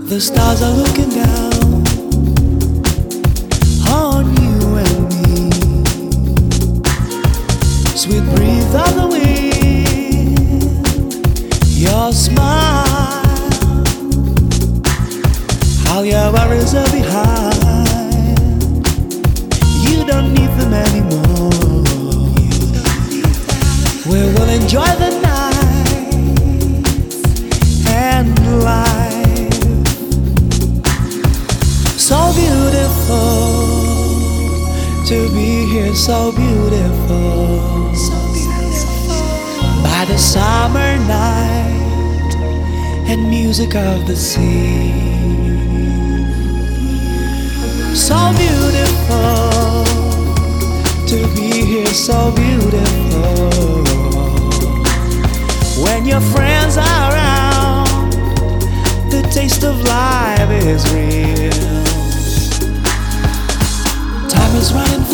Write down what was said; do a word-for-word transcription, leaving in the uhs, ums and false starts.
The stars are looking down on you and me. Sweet breeze of the wind, your smile, all your worries are behind. You don't need them anymore. We will enjoy the night and life. So beautiful to be here, so beautiful, so beautiful. By the summer night and music of the sea. So beautiful to be here, so beautiful. When your friends are around, the taste of life is real. Time is running